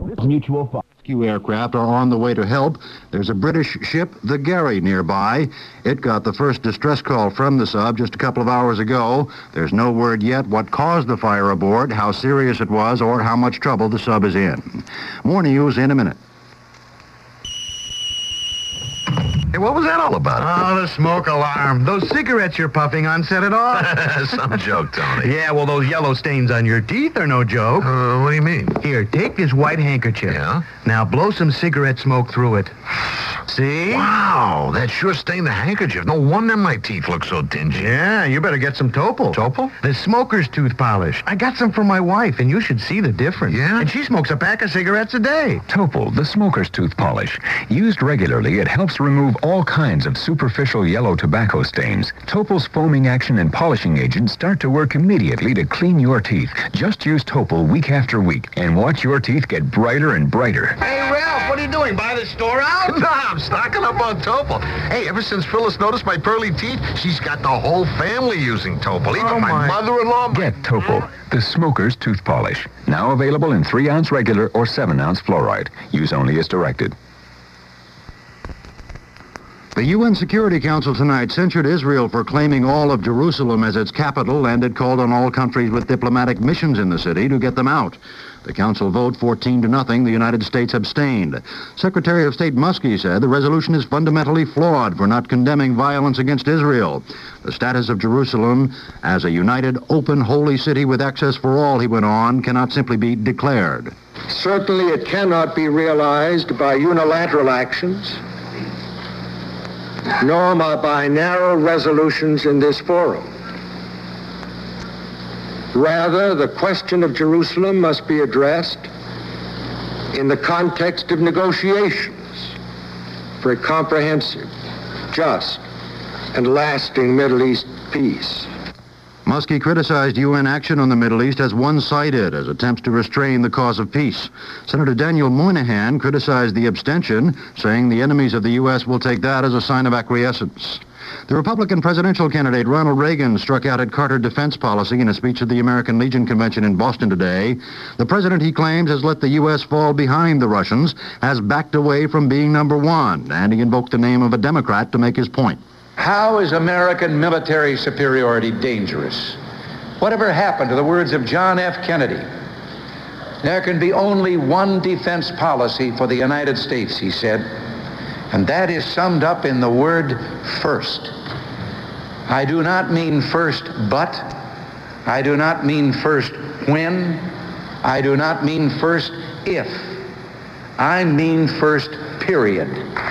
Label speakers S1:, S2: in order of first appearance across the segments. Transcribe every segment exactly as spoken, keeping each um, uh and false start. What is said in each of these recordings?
S1: Mutual Fund. Rescue aircraft are on the way to help. There's a British ship, the Gary, nearby. It got the first distress call from the sub just a couple of hours ago. There's no word yet what caused the fire aboard, how serious it was, or how much trouble the sub is in. More news in a minute.
S2: Hey, what was that all about?
S3: Oh, the smoke alarm. Those cigarettes you're puffing on set it off.
S2: Some joke, Tony.
S3: Yeah, well, those yellow stains on your teeth are no joke.
S2: Uh, what do you mean?
S3: Here, take this white handkerchief.
S2: Yeah?
S3: Now blow some cigarette smoke through it. See?
S2: Wow, that sure stained the handkerchief. No wonder my teeth look so dingy.
S3: Yeah, you better get some Topol.
S2: Topol?
S3: The smoker's tooth polish. I got some for my wife, and you should see the difference.
S2: Yeah?
S3: And she smokes a pack of cigarettes a day.
S4: Topol, the smoker's tooth polish. Used regularly, it helps remove all kinds of superficial yellow tobacco stains. Topol's foaming action and polishing agents start to work immediately to clean your teeth. Just use Topol week after week and watch your teeth get brighter and brighter.
S3: Hey, Ralph, what are you doing? Buy the store out?
S2: Nah, I'm stocking up on Topol. Hey, ever since Phyllis noticed my pearly teeth, she's got the whole family using Topol. Even
S3: Oh,
S2: my,
S3: my.
S2: mother-in-law.
S4: Get Topol, the smoker's tooth polish. Now available in three ounce regular or seven ounce fluoride. Use only as directed.
S1: The U N Security Council tonight censured Israel for claiming all of Jerusalem as its capital, and it called on all countries with diplomatic missions in the city to get them out. The council vote fourteen to nothing. The United States abstained. Secretary of State Muskie said the resolution is fundamentally flawed for not condemning violence against Israel. The status of Jerusalem as a united, open, holy city with access for all, he went on, cannot simply be declared.
S5: Certainly it cannot be realized by unilateral actions, nor by narrow resolutions in this forum. Rather, the question of Jerusalem must be addressed in the context of negotiations for a comprehensive, just, and lasting Middle East peace.
S1: Muskie criticized U N action on the Middle East as one-sided, as attempts to restrain the cause of peace. Senator Daniel Moynihan criticized the abstention, saying the enemies of the U S will take that as a sign of acquiescence. The Republican presidential candidate Ronald Reagan struck out at Carter defense policy in a speech at the American Legion Convention in Boston today. The president, he claims, has let the U S fall behind the Russians, has backed away from being number one, and he invoked the name of a Democrat to make his point.
S6: How is American military superiority dangerous? Whatever happened to the words of John F. Kennedy? There can be only one defense policy for the United States, he said, and that is summed up in the word first. I do not mean first but, I do not mean first when, I do not mean first if, I mean first period.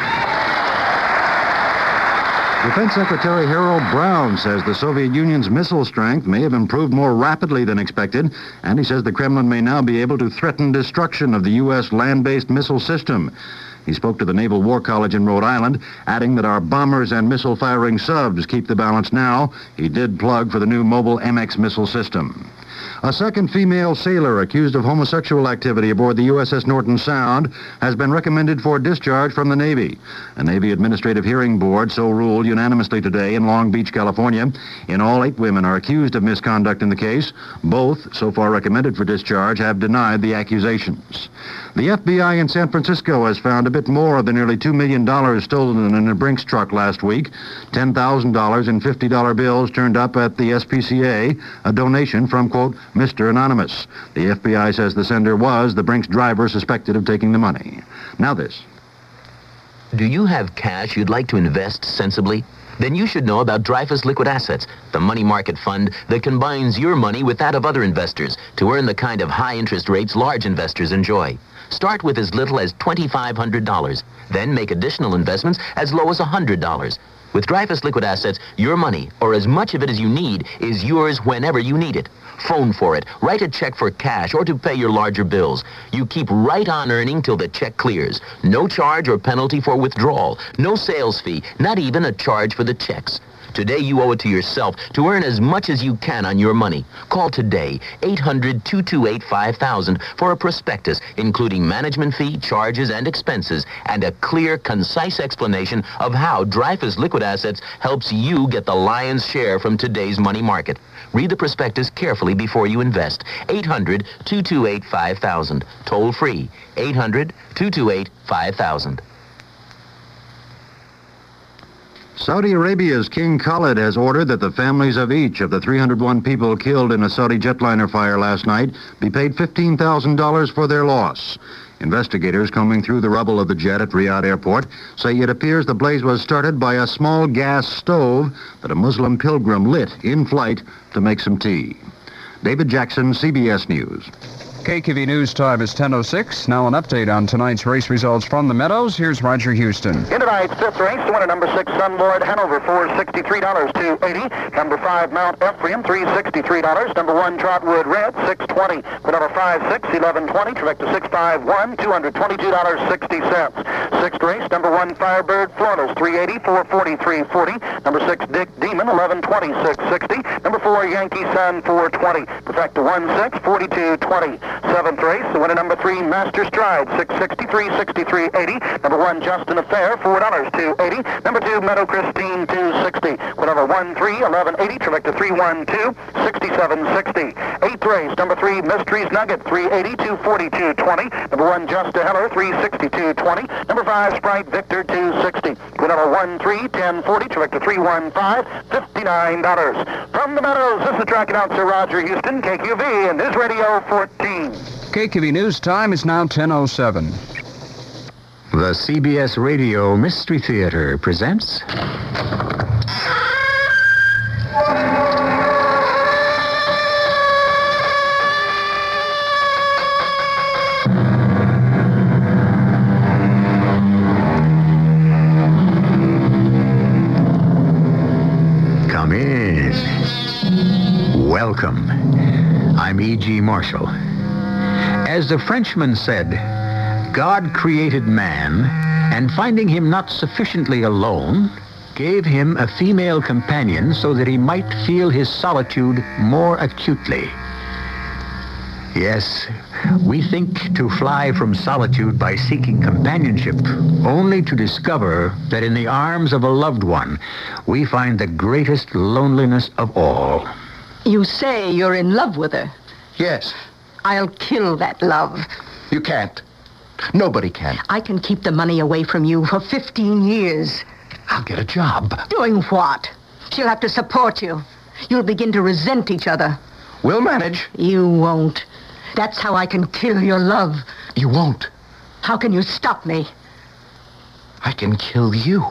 S1: Defense Secretary Harold Brown says the Soviet Union's missile strength may have improved more rapidly than expected, and he says the Kremlin may now be able to threaten destruction of the U S land-based missile system. He spoke to the Naval War College in Rhode Island, adding that our bombers and missile-firing subs keep the balance now. He did plug for the new mobile M X missile system. A second female sailor accused of homosexual activity aboard the U S S Norton Sound has been recommended for discharge from the Navy. A Navy Administrative Hearing Board so ruled unanimously today in Long Beach, California. In all, eight women are accused of misconduct in the case. Both, so far recommended for discharge, have denied the accusations. The F B I in San Francisco has found a bit more of the nearly two million dollars stolen in a Brinks truck last week. ten thousand dollars in fifty dollar bills turned up at the S P C A, a donation from, quote, Mister Anonymous. The F B I says the sender was the Brinks driver suspected of taking the money. Now this.
S7: Do you have cash you'd like to invest sensibly? Then you should know about Dreyfus Liquid Assets, the money market fund that combines your money with that of other investors to earn the kind of high interest rates large investors enjoy. Start with as little as twenty-five hundred dollars, then make additional investments as low as one hundred dollars. With Dreyfus Liquid Assets, your money, or as much of it as you need, is yours whenever you need it. Phone for it, write a check for cash or to pay your larger bills. You keep right on earning till the check clears. No charge or penalty for withdrawal, no sales fee, not even a charge for the checks. Today you owe it to yourself to earn as much as you can on your money. Call today, eight hundred, two two eight, five thousand, for a prospectus, including management fee, charges, and expenses, and a clear, concise explanation of how Dreyfus Liquid Assets helps you get the lion's share from today's money market. Read the prospectus carefully before you invest. eight hundred, two two eight, five thousand. Toll free, eight hundred, two two eight, five thousand.
S1: Saudi Arabia's King Khalid has ordered that the families of each of the three hundred one people killed in a Saudi jetliner fire last night be paid fifteen thousand dollars for their loss. Investigators combing through the rubble of the jet at Riyadh Airport say it appears the blaze was started by a small gas stove that a Muslim pilgrim lit in flight to make some tea. David Jackson, C B S News.
S8: K Q V News time is ten oh six. Now an update on tonight's race results from the Meadows. Here's Roger Houston.
S9: In tonight's fifth race, the winner, number six, Sunlord Hanover, four hundred sixty-three dollars, two eighty. Number five, Mount Ephraim, three hundred sixty-three dollars. Number one, Trotwood Red, six twenty. The number five, six, eleven twenty. Trevecta six five one, two hundred twenty-two dollars and sixty cents. Sixth race, number one, Firebird Floridas, three eighty, four forty-three forty. Number six, Dick Demon, eleven twenty-six sixty. Number four, Yankee Sun, four twenty. Perfecta one six, forty-two twenty. Seventh race, the winner, number three, Master Stride, six sixty-three sixty-three eighty. Number one, Justin Affair, four dollars, two eighty. Number two, Meadow Christine, two sixty. With number one three, eleven eighty. Trevecta three one two, sixty-seven sixty. Eighth race, number three, Mysteries Nugget, three eighty, two forty-two twenty. Number one, Just a Heller, three sixty-two twenty. Number five, Sprite Victor, two sixty. With number one three, ten forty. Trevecta three one five, fifty-nine dollars. From the Meadows, this is track announcer Roger Houston, K Q V, and News Radio fourteen.
S8: K Q V News time is now ten oh seven.
S10: The C B S Radio Mystery Theater presents... Come in. Welcome. I'm E G Marshall. As the Frenchman said, God created man, and finding him not sufficiently alone, gave him a female companion so that he might feel his solitude more acutely. Yes, we think to fly from solitude by seeking companionship, only to discover that in the arms of a loved one, we find the greatest loneliness of all.
S11: You say you're in love with her.
S10: Yes.
S11: I'll kill that love.
S10: You can't. Nobody can.
S11: I can keep the money away from you for fifteen years.
S10: I'll get a job.
S11: Doing what? She'll have to support you. You'll begin to resent each other.
S10: We'll manage.
S11: You won't. That's how I can kill your love.
S10: You won't.
S11: How can you stop me?
S10: I can kill you.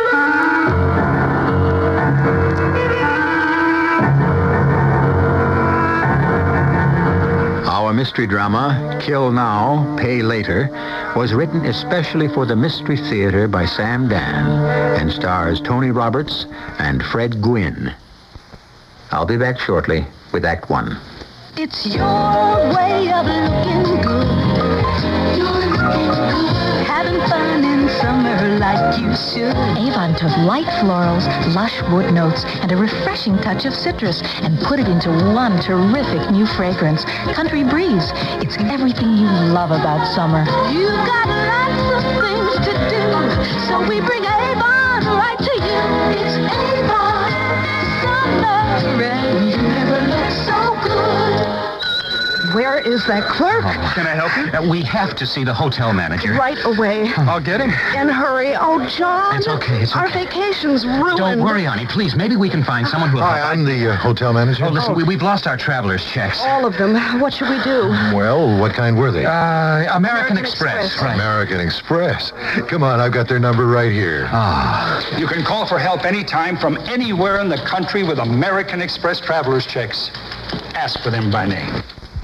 S10: Our mystery drama, Kill Now, Pay Later, was written especially for the Mystery Theater by Sam Dan and stars Tony Roberts and Fred Gwynne. I'll be back shortly with Act One.
S12: It's your way of looking good. You're looking good. Having fun in summer like you should.
S13: Avon took light florals, lush wood notes, and a refreshing touch of citrus and put it into one terrific new fragrance, Country Breeze. It's everything you love about summer.
S12: You've got lots of things to do, so we bring Avon right to you. It's Avon summer, and you never look so good.
S11: Where is that clerk?
S10: Oh, can I help you? Uh, we have to see the hotel manager.
S11: Right away.
S10: I'll get him.
S11: And hurry. Oh, John.
S10: It's okay, it's okay.
S11: Our vacation's ruined.
S10: Don't worry, honey. Please, maybe we can find someone who will...
S2: Hi, I'm the uh, hotel manager.
S10: Oh, listen,
S11: Oh.
S10: We, we've lost our traveler's checks.
S11: All of them. What should we do?
S2: Well, what kind were they?
S10: Uh, American,
S11: American
S10: Express.
S11: Express.
S10: Right.
S2: American Express. Come on, I've got their number right here.
S10: Ah.
S14: You can call for help anytime from anywhere in the country with American Express traveler's checks. Ask for them by name.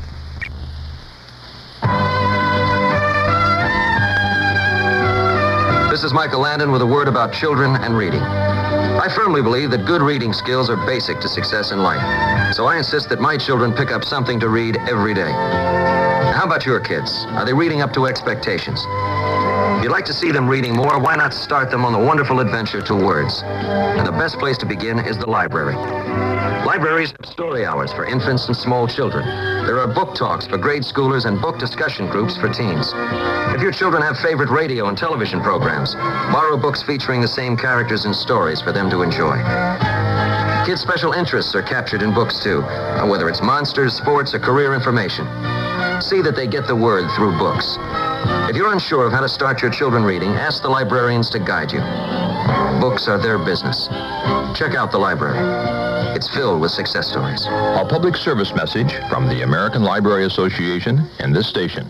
S15: This is Michael Landon with a word about children and reading. I firmly believe that good reading skills are basic to success in life. So I insist that my children pick up something to read every day. How about your kids? Are they reading up to expectations? If you'd like to see them reading more, why not start them on the wonderful adventure to words? And the best place to begin is the library. Libraries have story hours for infants and small children. There are book talks for grade schoolers and book discussion groups for teens. If your children have favorite radio and television programs, borrow books featuring the same characters and stories for them to enjoy. Kids' special interests are captured in books, too, uh, whether it's monsters, sports, or career information. See that they get the word through books. If you're unsure of how to start your children reading, ask the librarians to guide you. Books are their business. Check out the library. It's filled with success stories.
S16: A public service message from the American Library Association and this station.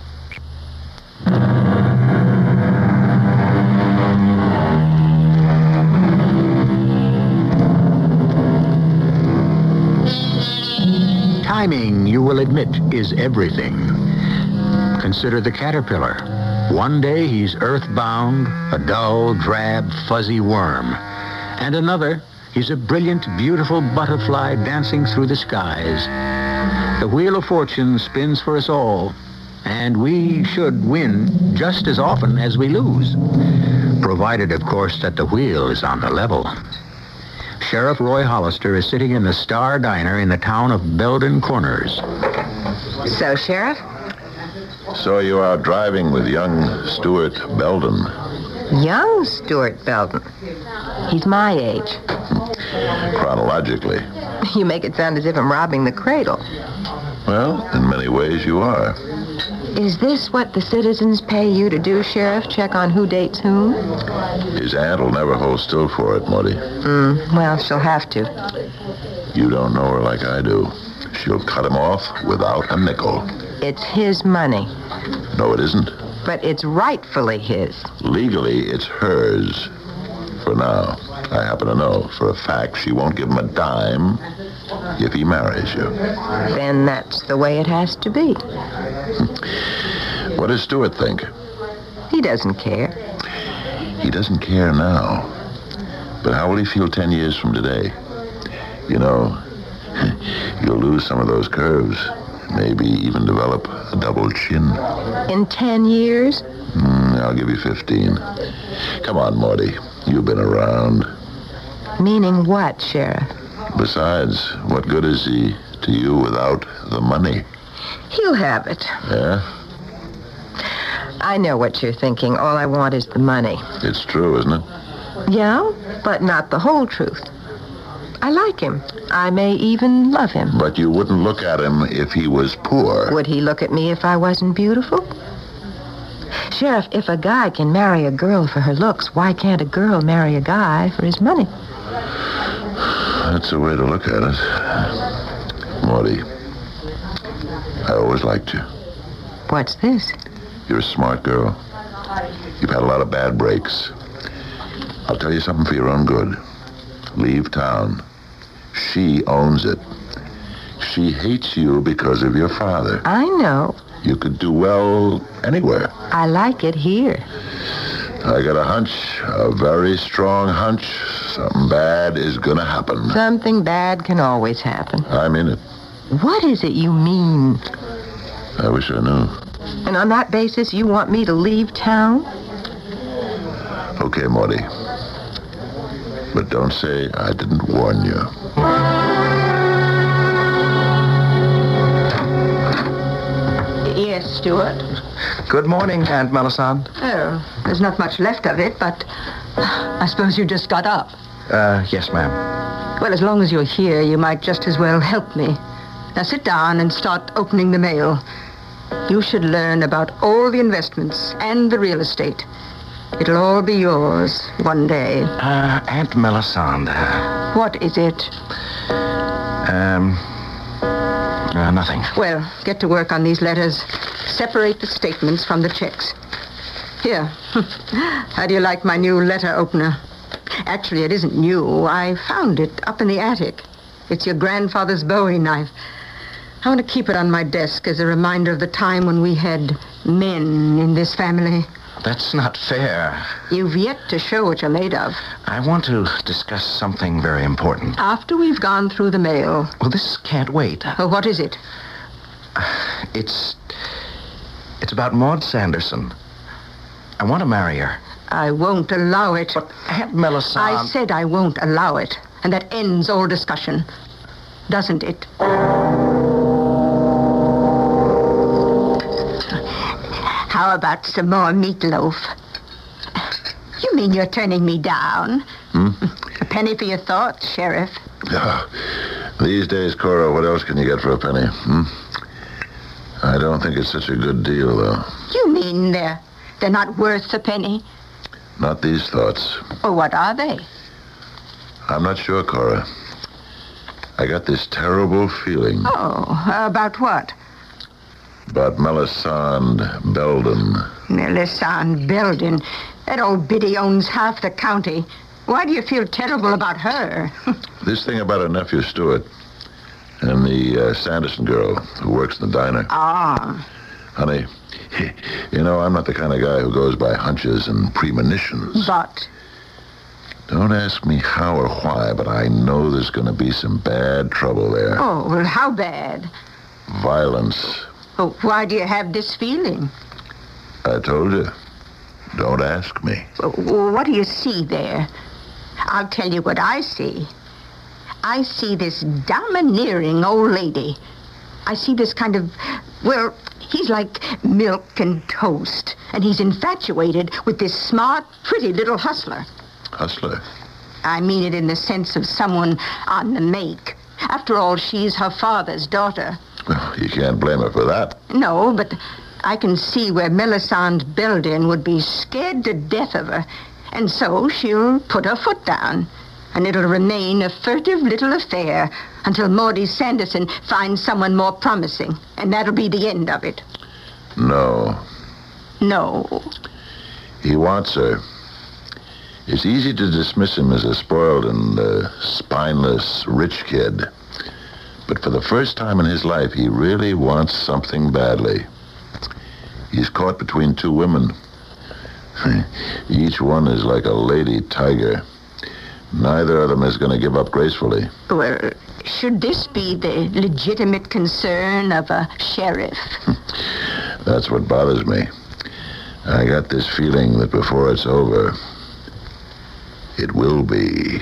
S10: Timing, you will admit, is everything. Consider the caterpillar. One day he's earthbound, a dull, drab, fuzzy worm. And another, he's a brilliant, beautiful butterfly dancing through the skies. The wheel of fortune spins for us all, and we should win just as often as we lose. Provided, of course, that the wheel is on the level. Sheriff Roy Hollister is sitting in the Star Diner in the town of Belden Corners.
S17: So, Sheriff?
S18: So you are driving with young Stuart Belden.
S17: Young Stuart Belden? He's my age.
S18: Chronologically.
S17: You make it sound as if I'm robbing the cradle.
S18: Well, in many ways you are.
S17: Is this what the citizens pay you to do, Sheriff? Check on who dates whom?
S18: His aunt will never hold still for it, Morty.
S17: Mm, well, she'll have to.
S18: You don't know her like I do. She'll cut him off without a nickel.
S17: It's his money.
S18: No, it isn't.
S17: But it's rightfully his.
S18: Legally, it's hers. For now. I happen to know for a fact she won't give him a dime if he marries you.
S17: Then that's the way it has to be.
S18: What does Stuart think?
S17: He doesn't care.
S18: He doesn't care now. But how will he feel ten years from today? You know, you'll lose some of those curves. Maybe even develop a double chin.
S17: In ten years?
S18: Mm, I'll give you fifteen. Come on, Morty. You've been around.
S17: Meaning what, Sheriff?
S18: Besides, what good is he to you without the money?
S17: He'll have it.
S18: Yeah?
S17: I know what you're thinking. All I want is the money.
S18: It's true, isn't it?
S17: Yeah, but not the whole truth. I like him. I may even love him.
S18: But you wouldn't look at him if he was poor.
S17: Would he look at me if I wasn't beautiful? Sheriff, if a guy can marry a girl for her looks, why can't a girl marry a guy for his money?
S18: That's a way to look at it. Morty, I always liked you.
S17: What's this?
S18: You're a smart girl. You've had a lot of bad breaks. I'll tell you something for your own good. Leave town. She owns it. She hates you because of your father.
S17: I know.
S18: You could do well anywhere.
S17: I like it here.
S18: I got a hunch, a very strong hunch. Something bad is gonna happen.
S17: Something bad can always happen.
S18: I'm in it.
S17: What is it you mean?
S18: I wish I knew.
S17: And on that basis, you want me to leave town?
S18: Okay, Morty. But don't say I didn't warn you.
S11: Yes, Stuart.
S19: Good morning, Aunt Melisande.
S11: Oh, there's not much left of it, but I suppose you just got up.
S19: Uh, yes, ma'am.
S11: Well, as long as you're here, you might just as well help me. Now sit down and start opening the mail. You should learn about all the investments and the real estate. It'll all be yours one day.
S19: Uh, Aunt Melisande.
S11: What is it?
S19: Um, uh, nothing.
S11: Well, get to work on these letters. Separate the statements from the checks. Here. How do you like my new letter opener? Actually, it isn't new. I found it up in the attic. It's your grandfather's Bowie knife. I want to keep it on my desk as a reminder of the time when we had men in this family.
S19: That's not fair.
S11: You've yet to show what you're made of.
S19: I want to discuss something very important.
S11: After we've gone through the mail.
S19: Well, this can't wait.
S11: Oh, what is it?
S19: It's... It's about Maud Sanderson. I want to marry her.
S11: I won't allow it.
S19: But Aunt Melisande...
S11: I said I won't allow it. And that ends all discussion. Doesn't it? How about some more meatloaf? You mean you're turning me down?
S18: Hmm?
S11: A penny for your thoughts, Sheriff.
S18: Yeah. These days, Cora, what else can you get for a penny? Hmm? I don't think it's such a good deal, though.
S11: You mean they're, they're not worth a penny?
S18: Not these thoughts.
S11: Well, what are they?
S18: I'm not sure, Cora. I got this terrible feeling
S11: Oh, about what?
S18: about Melisande Belden.
S11: Melisande Belden. That old biddy owns half the county. Why do you feel terrible about her?
S18: This thing about her nephew, Stuart, and the uh, Sanderson girl who works in the diner.
S11: Ah.
S18: Honey, you know, I'm not the kind of guy who goes by hunches and premonitions.
S11: But?
S18: Don't ask me how or why, but I know there's going to be some bad trouble there.
S11: Oh, well, how bad?
S18: Violence.
S11: Oh, why do you have this feeling?
S18: I told you. Don't ask me.
S11: Well, what do you see there? I'll tell you what I see. I see this domineering old lady. I see this kind of, well, he's like milk and toast. And he's infatuated with this smart, pretty little hustler.
S18: Hustler?
S11: I mean it in the sense of someone on the make. After all, she's her father's daughter.
S18: Well, you can't blame her for that.
S11: No, but I can see where Melisande Belden would be scared to death of her. And so she'll put her foot down. And it'll remain a furtive little affair until Maudie Sanderson finds someone more promising. And that'll be the end of it.
S18: No.
S11: No.
S18: He wants her. It's easy to dismiss him as a spoiled and uh, spineless rich kid. But for the first time in his life, he really wants something badly. He's caught between two women. Each one is like a lady tiger. Neither of them is going to give up gracefully.
S11: Well, should this be the legitimate concern of a sheriff?
S18: That's what bothers me. I got this feeling that before it's over, it will be.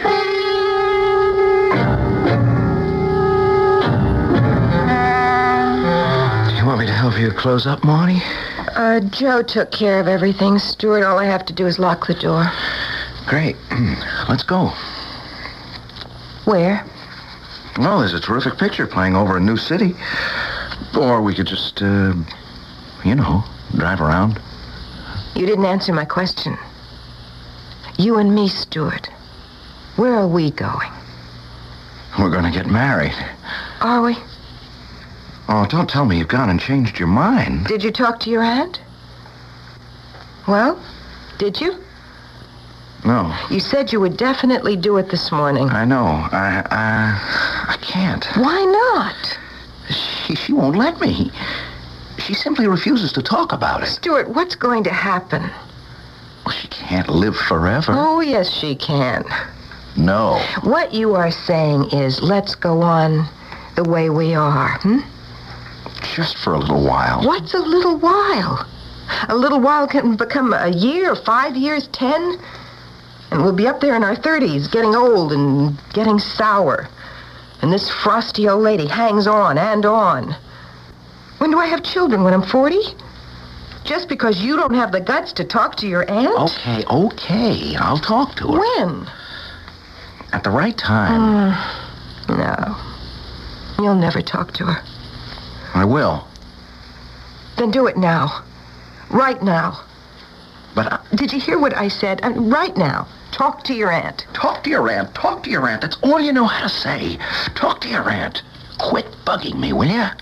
S19: You want me to help you close up, Marty?
S17: Uh, Joe took care of everything. Stuart, all I have to do is lock the door.
S19: Great. Let's go.
S17: Where?
S19: Well, there's a terrific picture playing over in New City. Or we could just, uh, you know, drive around.
S17: You didn't answer my question. You and me, Stuart. Where are we going?
S19: We're going to get married.
S17: Are we?
S19: Oh, don't tell me you've gone and changed your mind.
S17: Did you talk to your aunt? Well, did you?
S19: No.
S17: You said you would definitely do it this morning.
S19: I know. I, I, I can't.
S17: Why not?
S19: She, she won't let me. She simply refuses to talk about it.
S17: Stuart, what's going to happen?
S19: Well, she can't live forever.
S17: Oh, yes, she can.
S19: No.
S17: What you are saying is, let's go on the way we are, hmm?
S19: Just for a little while.
S17: What's a little while? A little while can become a year, five years, ten. And we'll be up there in our thirties, getting old and getting sour. And this frosty old lady hangs on and on. When do I have children? When I'm forty? Just because you don't have the guts to talk to your aunt?
S19: Okay, okay. I'll talk to her.
S17: When?
S19: At the right time.
S17: Mm, no. You'll never talk to her.
S19: I will.
S17: Then do it now. Right now.
S19: But I...
S17: Did you hear what I said? Uh, right now. Talk to your aunt.
S19: Talk to your aunt. Talk to your aunt. That's all you know how to say. Talk to your aunt. Quit bugging me, will you?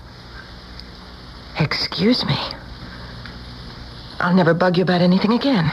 S17: Excuse me. I'll never bug you about anything again.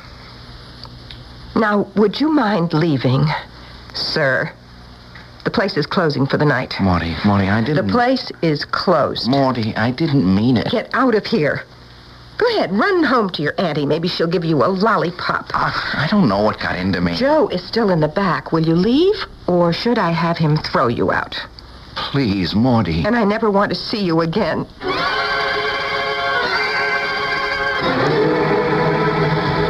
S17: Now, would you mind leaving, sir? The place is closing for the night.
S19: Morty, Morty, I didn't...
S17: The place is closed.
S19: Morty, I didn't mean it.
S17: Get out of here. Go ahead, run home to your auntie. Maybe she'll give you a lollipop.
S19: Uh, I don't know what got into me.
S17: Joe is still in the back. Will you leave, or should I have him throw you out?
S19: Please, Morty.
S17: And I never want to see you again.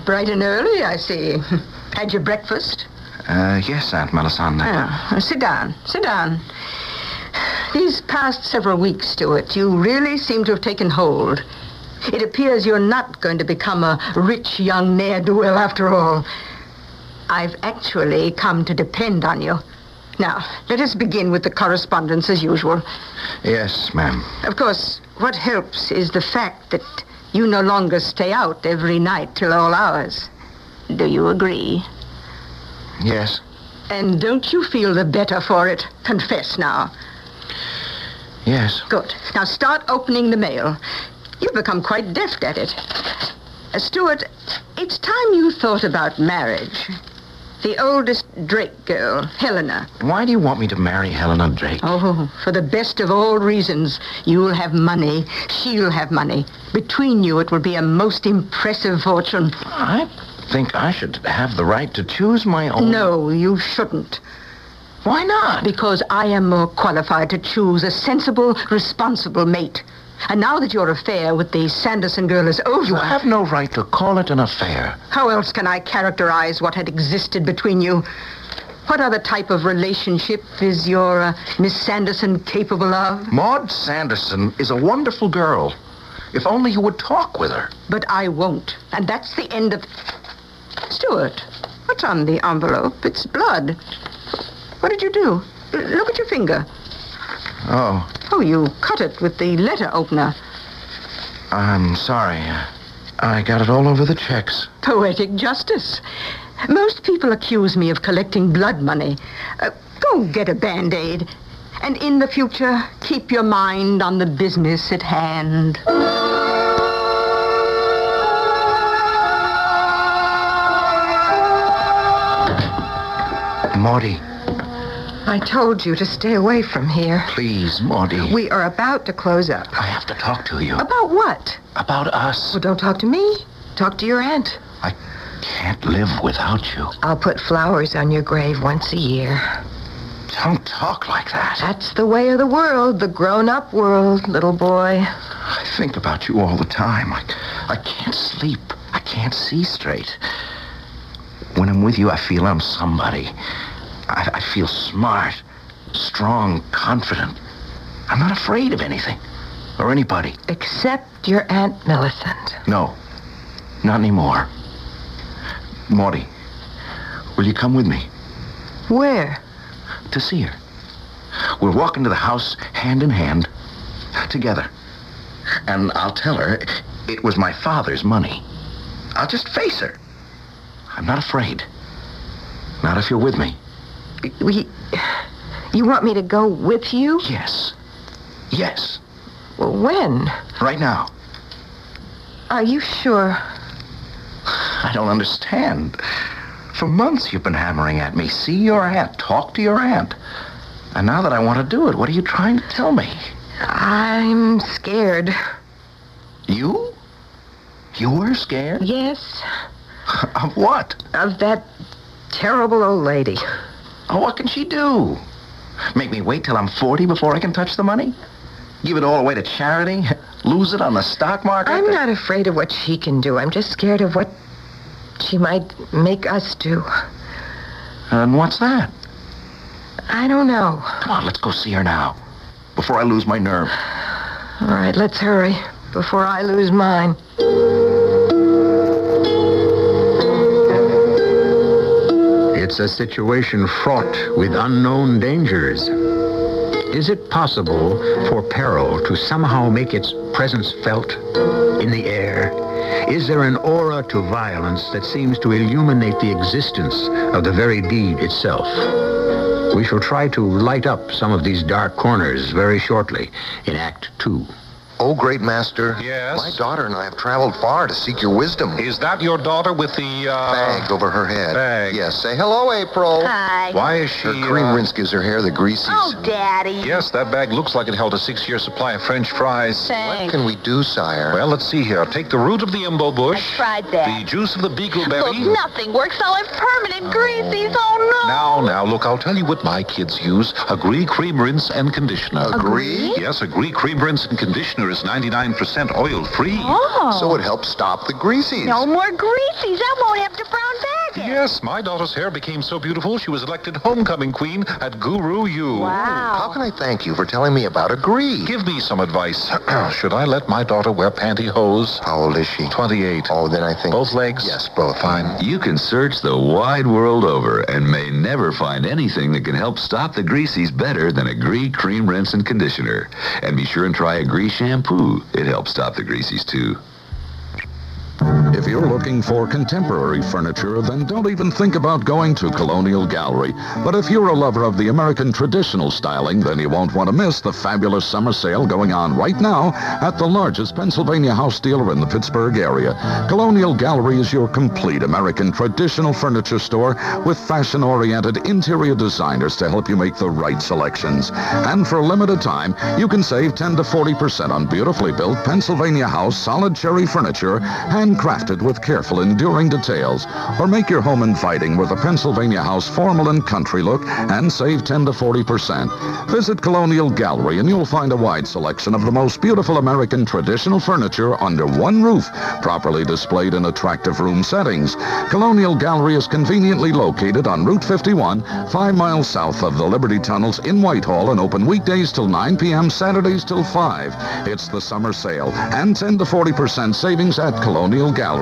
S11: bright and early, I see. Had your breakfast?
S19: Uh, yes, Aunt Melisande.
S11: Oh, sit down. Sit down. These past several weeks, Stuart, you really seem to have taken hold. It appears you're not going to become a rich young ne'er-do-well after all. I've actually come to depend on you. Now, let us begin with the correspondence as usual.
S19: Yes, ma'am.
S11: Of course, what helps is the fact that you no longer stay out every night till all hours. Do you agree?
S19: Yes.
S11: And don't you feel the better for it? Confess now.
S19: Yes.
S11: Good. Now start opening the mail. You've become quite deft at it. Uh, Stuart, it's time you thought about marriage. The oldest Drake girl, Helena.
S19: Why do you want me to marry Helena Drake?
S11: Oh, for the best of all reasons. You'll have money. She'll have money. Between you, it will be a most impressive fortune.
S19: I think I should have the right to choose my own...
S11: No, you shouldn't.
S19: Why not?
S11: Because I am more qualified to choose a sensible, responsible mate. And now that your affair with the Sanderson girl is over...
S19: You have no right to call it an affair.
S11: How else can I characterize what had existed between you? What other type of relationship is your uh, Miss Sanderson capable of?
S19: Maud Sanderson is a wonderful girl. If only you would talk with her.
S11: But I won't. And that's the end of... Stuart, what's on the envelope? It's blood. What did you do? L- look at your finger.
S19: Oh.
S11: Oh, you cut it with the letter opener.
S19: I'm sorry. I got it all over the checks.
S11: Poetic justice. Most people accuse me of collecting blood money. Uh, go get a Band-Aid. And in the future, keep your mind on the business at hand.
S19: Maudie.
S17: I told you to stay away from here.
S19: Please, Maudie.
S17: We are about to close up.
S19: I have to talk to you.
S17: About what?
S19: About us.
S17: Well, don't talk to me. Talk to your aunt.
S19: I can't live without you.
S17: I'll put flowers on your grave once a year.
S19: Don't talk like that.
S17: That's the way of the world, the grown-up world, little boy.
S19: I think about you all the time. I, I can't sleep. I can't see straight. When I'm with you, I feel I'm somebody. I, I feel smart, strong, confident. I'm not afraid of anything or anybody.
S17: Except your Aunt Millicent.
S19: No, not anymore. Maudie, will you come with me?
S17: Where?
S19: To see her. We'll walk into the house hand in hand, together. And I'll tell her it was my father's money. I'll just face her. I'm not afraid. Not if you're with me.
S17: We, you want me to go with you?
S19: Yes. Yes.
S17: Well, when?
S19: Right now.
S17: Are you sure?
S19: I don't understand. For months you've been hammering at me. See your aunt. Talk to your aunt. And now that I want to do it, what are you trying to tell me?
S17: I'm scared.
S19: You? You're scared?
S17: Yes.
S19: Of what?
S17: Of that terrible old lady.
S19: Oh, what can she do? Make me wait till I'm forty before I can touch the money? Give it all away to charity? Lose it on the stock market?
S17: I'm not afraid of what she can do. I'm just scared of what she might make us do.
S19: And what's that?
S17: I don't know.
S19: Come on, let's go see her now. Before I lose my nerve.
S17: All right, let's hurry. Before I lose mine.
S10: It's a situation fraught with unknown dangers. Is it possible for peril to somehow make its presence felt in the air? Is there an aura to violence that seems to illuminate the existence of the very deed itself? We shall try to light up some of these dark corners very shortly in Act Two.
S2: Oh, great master.
S16: Yes?
S2: My daughter and I have traveled far to seek your wisdom.
S16: Is that your daughter with the, uh...
S2: Bag over her head.
S16: Bag.
S2: Yes, say hello, April.
S12: Hi.
S16: Why is she,
S2: Her cream
S16: uh...
S2: rinse gives her hair the greasies.
S12: Oh, Daddy.
S16: Yes, that bag looks like it held a six-year supply of French fries.
S2: What
S12: Thanks.
S2: can we do, sire?
S16: Well, let's see here. Take the root of the imbo bush.
S12: I tried that.
S16: The juice of the beagleberry.
S12: Look, nothing works. I'll have permanent greasies. Oh, no.
S16: Now, now, look, I'll tell you what my kids use. Agree cream rinse and conditioner.
S2: Agree?
S16: Yes, Agree cream rinse and conditioner
S20: is ninety-nine percent oil-free.
S12: Oh.
S20: So it helps stop the greasies.
S12: No more greasies. I won't have to brown bag it.
S20: Yes, my daughter's hair became so beautiful she was elected homecoming queen at Guru U.
S12: Wow.
S20: How can I thank you for telling me about Agree? Give me some advice. Should I let my daughter wear pantyhose?
S19: How old is she?
S20: twenty-eight.
S19: Oh, then I think...
S20: Both legs?
S19: Yes, both.
S20: Fine.
S21: You can search the wide world over and may never find anything that can help stop the greasies better than Agree Cream Rinse and Conditioner. And be sure and try Agree Shampoo. It helps stop the greasies, too.
S22: If you're looking for contemporary furniture, then don't even think about going to Colonial Gallery. But if you're a lover of the American traditional styling, then you won't want to miss the fabulous summer sale going on right now at the largest Pennsylvania house dealer in the Pittsburgh area. Colonial Gallery is your complete American traditional furniture store with fashion-oriented interior designers to help you make the right selections. And for a limited time, you can save ten to forty percent on beautifully built Pennsylvania house solid cherry furniture, handcrafted with careful, enduring details. Or make your home inviting with a Pennsylvania house formal and country look and save ten to forty percent. Visit Colonial Gallery and you'll find a wide selection of the most beautiful American traditional furniture under one roof, properly displayed in attractive room settings. Colonial Gallery is conveniently located on Route fifty-one, five miles south of the Liberty Tunnels in Whitehall, and open weekdays till nine p.m., Saturdays till five. It's the summer sale and ten to forty percent savings at Colonial Gallery.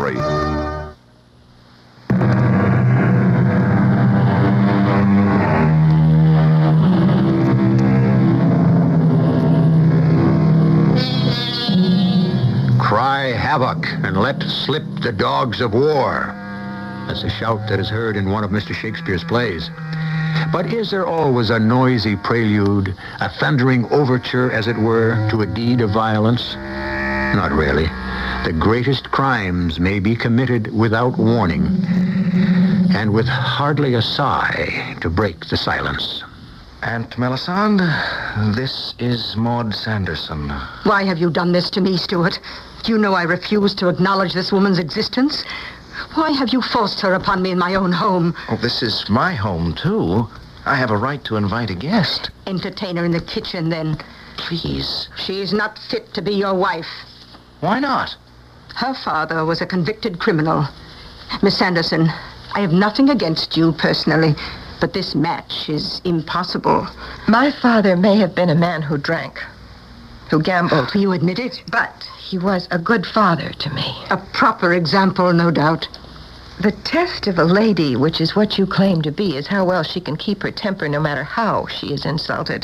S10: Cry havoc and let slip the dogs of war. That's a shout that is heard in one of Mister Shakespeare's plays. But is there always a noisy prelude, a thundering overture, as it were, to a deed of violence? Not really. The greatest crimes may be committed without warning, and with hardly a sigh to break the silence.
S19: Aunt Melisande, this is Maud Sanderson.
S11: Why have you done this to me, Stuart? You know I refuse to acknowledge this woman's existence. Why have you forced her upon me in my own home?
S19: Oh, this is my home, too. I have a right to invite a guest.
S11: Entertain her in the kitchen, then.
S19: Please.
S11: She's not fit to be your wife.
S19: Why not?
S11: Her father was a convicted criminal. Miss Sanderson, I have nothing against you personally, but this match is impossible.
S17: My father may have been a man who drank, who gambled.
S11: You admit it?
S17: But he was a good father to me.
S11: A proper example, no doubt.
S17: The test of a lady, which is what you claim to be, is how well she can keep her temper no matter how she is insulted.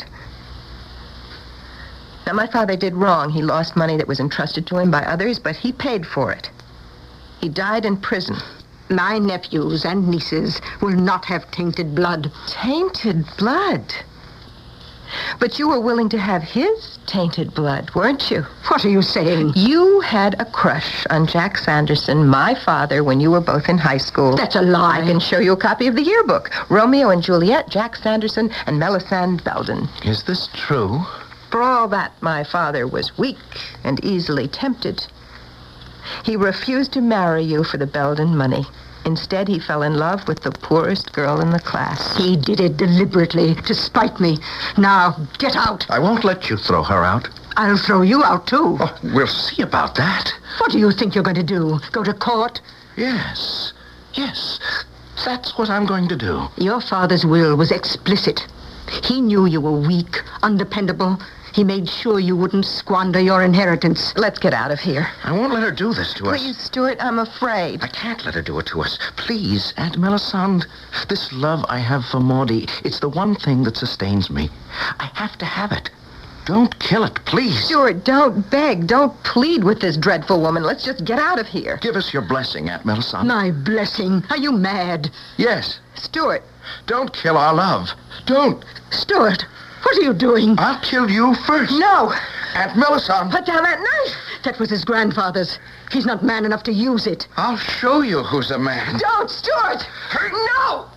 S17: Now, my father did wrong. He lost money that was entrusted to him by others, but he paid for it. He died in prison.
S11: My nephews and nieces will not have tainted blood.
S17: Tainted blood? But you were willing to have his tainted blood, weren't you?
S11: What are you saying?
S17: You had a crush on Jack Sanderson, my father, when you were both in high school.
S11: That's a lie.
S17: I can show you a copy of the yearbook. Romeo and Juliet, Jack Sanderson, and Melisande Belden.
S19: Is this true?
S17: For all that, my father was weak and easily tempted. He refused to marry you for the Belden money. Instead, he fell in love with the poorest girl in the class.
S11: He did it deliberately to spite me. Now, get out.
S19: I won't let you throw her out.
S11: I'll throw you out, too.
S19: Oh, we'll see about that.
S11: What do you think you're going to do? Go to court?
S19: Yes. Yes. That's what I'm going to do.
S11: Your father's will was explicit. He knew you were weak, undependable. He made sure you wouldn't squander your inheritance.
S17: Let's get out of here.
S19: I won't let her do this to us.
S17: Please, Stuart, I'm afraid.
S19: I can't let her do it to us. Please, Aunt Melisande. This love I have for Maudie, it's the one thing that sustains me. I have to have it. Don't kill it, please.
S17: Stuart, don't beg. Don't plead with this dreadful woman. Let's just get out of here.
S19: Give us your blessing, Aunt Melisande.
S11: My blessing? Are you mad?
S19: Yes.
S17: Stuart.
S19: Don't kill our love. Don't.
S11: Stuart, what are you doing?
S19: I'll kill you first.
S11: No.
S19: Aunt Melisande.
S11: Put down that knife. That was his grandfather's. He's not man enough to use it.
S19: I'll show you who's a man.
S11: Don't, Stuart. No.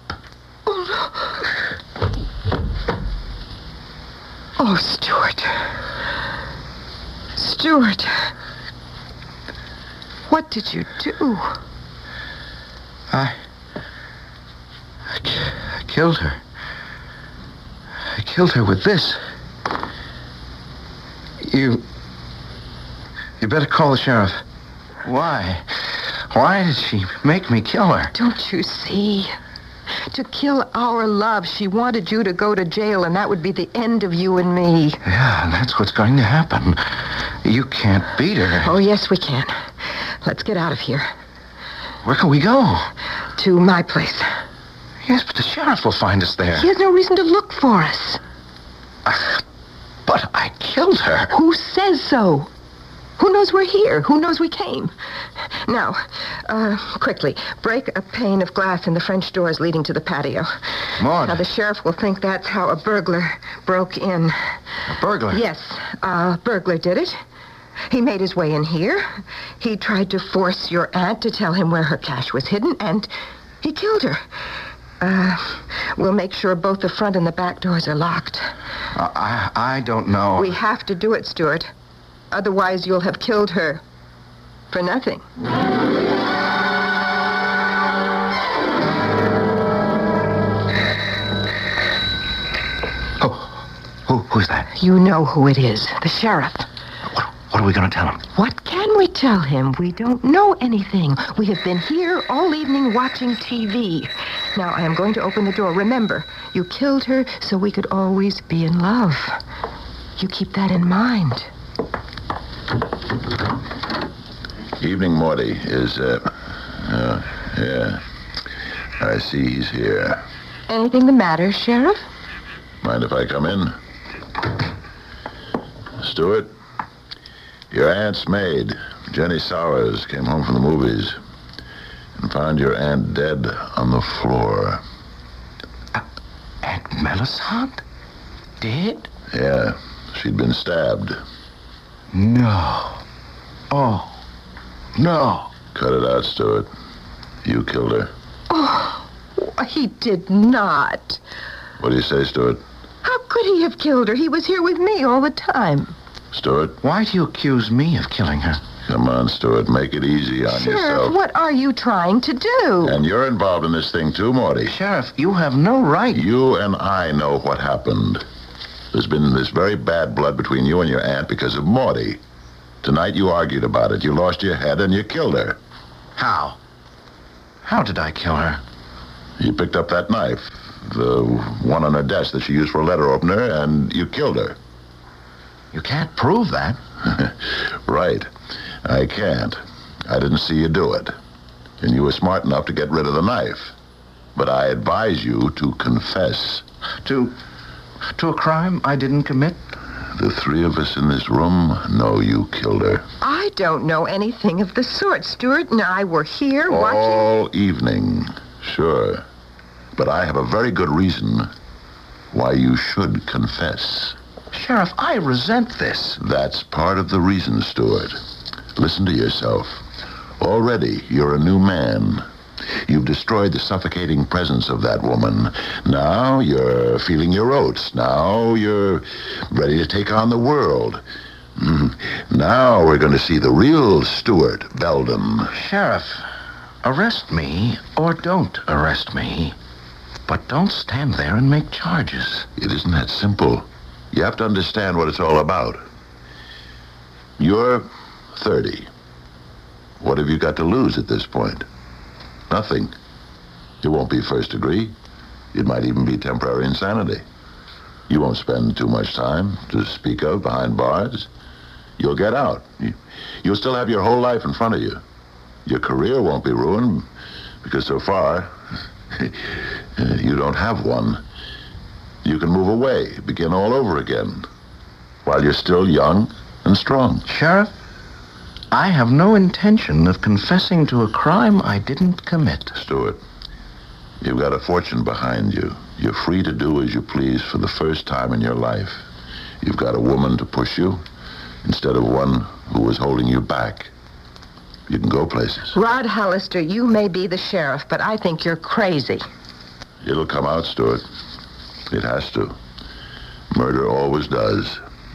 S17: Oh, Stuart. Stuart. What did you do?
S19: I... I, I killed her. I killed her with this. You... You better call the sheriff. Why? Why did she make me kill her?
S17: Don't you see? To kill our love, she wanted you to go to jail, and that would be the end of you and me.
S19: Yeah, and that's what's going to happen. You can't beat her.
S17: Oh, yes, we can. Let's get out of here.
S19: Where can we go?
S17: To my place.
S19: Yes, but the sheriff will find us there.
S17: He has no reason to look for us.
S19: Uh, but I killed her.
S17: Who says so? Who knows we're here? Who knows we came? Now, uh, quickly, break a pane of glass in the French doors leading to the patio.
S19: Maud.
S17: Now, the sheriff will think that's how a burglar broke in.
S19: A burglar?
S17: Yes, a burglar did it. He made his way in here. He tried to force your aunt to tell him where her cash was hidden, and he killed her. Uh, we'll make sure both the front and the back doors are locked.
S19: Uh, I, I don't know.
S17: We have to do it, Stuart. Otherwise, you'll have killed her. For nothing.
S19: Oh, who, who's that?
S17: You know who it is. The sheriff.
S19: What, what are we going to tell him?
S17: What can we tell him? We don't know anything. We have been here all evening watching T V. Now, I am going to open the door. Remember, you killed her so we could always be in love. You keep that in mind.
S18: Evening, Morty. Is, uh, uh, yeah. I see he's here.
S17: Anything the matter, Sheriff?
S18: Mind if I come in? Stuart, your aunt's maid, Jenny Sowers, came home from the movies and found your aunt dead on the floor.
S19: Uh, Aunt Melisande? Dead?
S18: Yeah, she'd been stabbed.
S19: No. Oh, no.
S18: Cut it out, Stuart. You killed her.
S17: Oh, he did not.
S18: What do you say, Stuart?
S17: How could he have killed her? He was here with me all the time.
S18: Stuart?
S19: Why do you accuse me of killing her?
S18: Come on, Stuart. Make it easy on
S17: Sheriff,
S18: yourself.
S17: what are you trying to do?
S18: And you're involved in this thing, too, Morty.
S19: Sheriff, you have no right.
S18: You and I know what happened. There's been this very bad blood between you and your aunt because of Morty. Tonight you argued about it. You lost your head and you killed her.
S19: How? How did I kill her?
S18: You picked up that knife, the one on her desk that she used for a letter opener, and you killed her.
S19: You can't prove that.
S18: Right. I can't. I didn't see you do it. And you were smart enough to get rid of the knife. But I advise you to confess.
S19: To... to a crime I didn't commit?
S18: The three of us in this room know you killed her.
S17: I don't know anything of the sort. Stuart and I were here watching...
S18: All evening, sure. But I have a very good reason why you should confess.
S19: Sheriff, I resent this.
S18: That's part of the reason, Stuart. Listen to yourself. Already, you're a new man. You've destroyed the suffocating presence of that woman. Now you're feeling your oats. Now you're ready to take on the world. Mm. Now we're going to see the real Stuart Belden.
S19: Sheriff, arrest me or don't arrest me. But don't stand there and make charges.
S18: It isn't that simple. You have to understand what it's all about. You're thirty. What have you got to lose at this point? Nothing. It won't be first degree. It might even be temporary insanity. You won't spend too much time to speak of behind bars. You'll get out. You'll still have your whole life in front of you. Your career won't be ruined because so far you don't have one. You can move away, begin all over again, while you're still young and strong.
S19: Sheriff, I have no intention of confessing to a crime I didn't commit.
S18: Stuart, you've got a fortune behind you. You're free to do as you please for the first time in your life. You've got a woman to push you instead of one who was holding you back. You can go places.
S17: Rod Hollister, you may be the sheriff, but I think you're crazy.
S18: It'll come out, Stuart. It has to. Murder always does.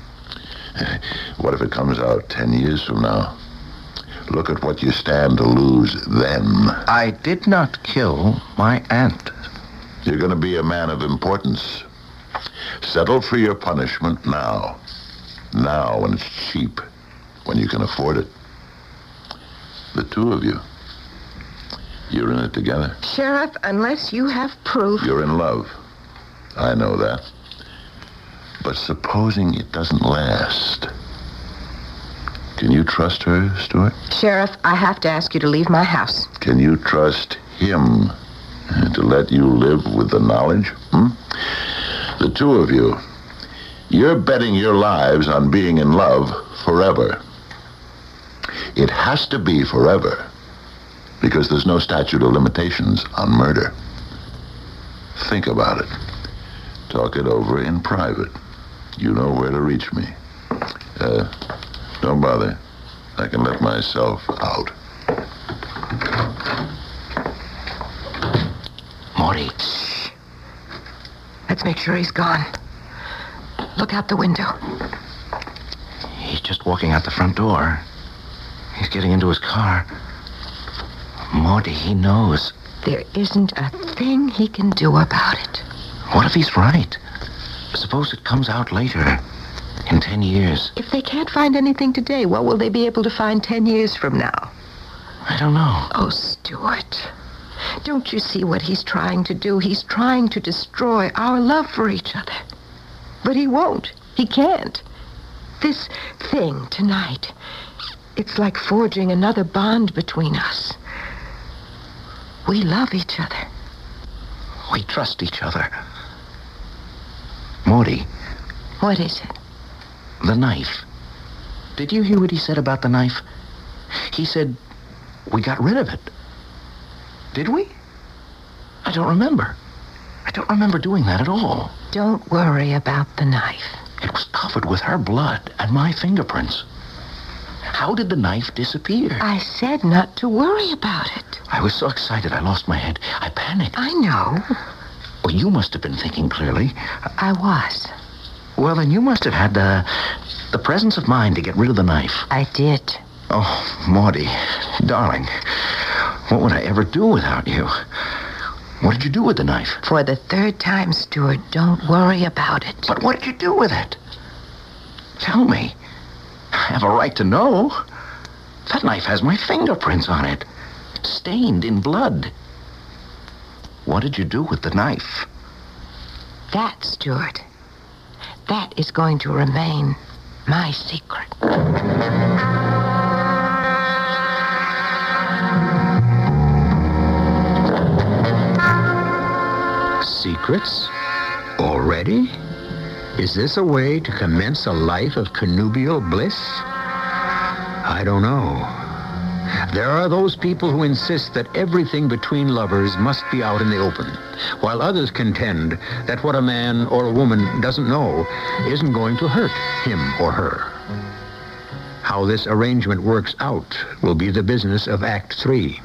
S18: What if it comes out ten years from now? Look at what you stand to lose then.
S19: I did not kill my aunt.
S18: You're going to be a man of importance. Settle for your punishment now. Now, when it's cheap. when you can afford it. The two of you. You're in it together.
S17: Sheriff, unless you have proof...
S18: You're in love. I know that. But supposing it doesn't last. Can you trust her, Stuart?
S17: Sheriff, I have to ask you to leave my house.
S18: Can you trust him to let you live with the knowledge? Hmm? The two of you, you're betting your lives on being in love forever. It has to be forever, because there's no statute of limitations on murder. Think about it. Talk it over in private. You know where to reach me. Uh, don't bother. I can let myself out.
S17: Morty. Let's make sure he's gone. Look out the window.
S19: He's just walking out the front door. He's getting into his car. Morty, he knows.
S17: There isn't a thing he can do about it.
S19: What if he's right? Suppose it comes out later, in ten years.
S17: If they can't find anything today, what will they be able to find ten years from now?
S19: I don't know.
S17: Oh, Stuart. Don't you see what he's trying to do? He's trying to destroy our love for each other. But he won't. He can't. This thing tonight, it's like forging another bond between us. We love each other.
S19: We trust each other. Morty.
S17: What is it?
S19: The knife. Did you hear what he said about the knife? He said we got rid of it. Did we? I don't remember. I don't remember doing that at all.
S17: Don't worry about the knife.
S19: It was covered with her blood and my fingerprints. How did the knife disappear?
S17: I said not to worry about it.
S19: I was so excited I lost my head. I panicked.
S17: I know.
S19: Well, you must have been thinking clearly.
S17: I was.
S19: Well, then you must have had the, the presence of mind to get rid of the knife.
S17: I did.
S19: Oh, Morty, darling, what would I ever do without you? What did you do with the knife?
S17: For the third time, Stuart, don't worry about it.
S19: But what did you do with it? Tell me. I have a right to know. That knife has my fingerprints on it, stained in blood. What did you do with the knife?
S17: That, Stuart, that is going to remain my secret.
S10: Secrets? Already? Is this a way to commence a life of connubial bliss? I don't know. There are those people who insist that everything between lovers must be out in the open, while others contend that what a man or a woman doesn't know isn't going to hurt him or her. How this arrangement works out will be the business of Act Three.